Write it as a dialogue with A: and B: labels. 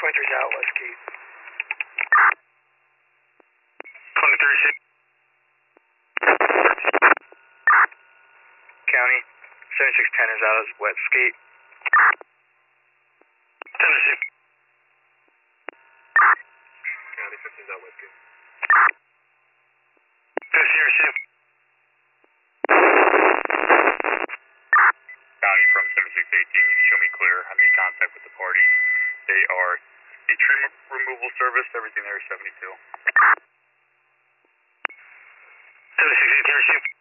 A: 23's out, West Gate.
B: 23 Chief.
A: County, 7610 is out as West Gate.
B: 10 to Chief.
C: County 15's out, West Gate.
B: 50 here, Chief.
C: County from 7618, show me clear. I made contact with the party. They are a tree removal service. Everything there is 72.
B: 7618 here, Chief.